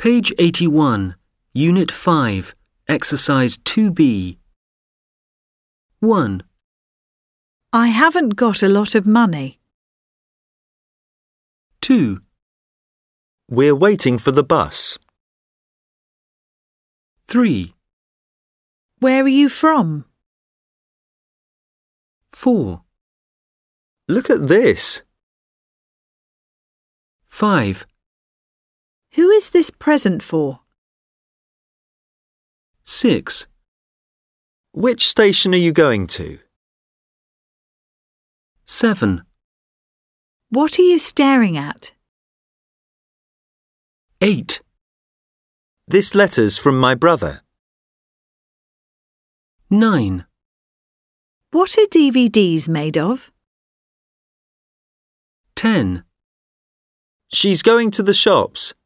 Page 81, Unit 5, Exercise 2B. 1. I haven't got a lot of money. 2. We're waiting for the bus. 3. Where are you from? 4. Look at this. 5. Who is this present for? 6. Which station are you going to? 7. What are you staring at? 8. This letter's from my brother. 9. What are DVDs made of? 10. She's going to the shops.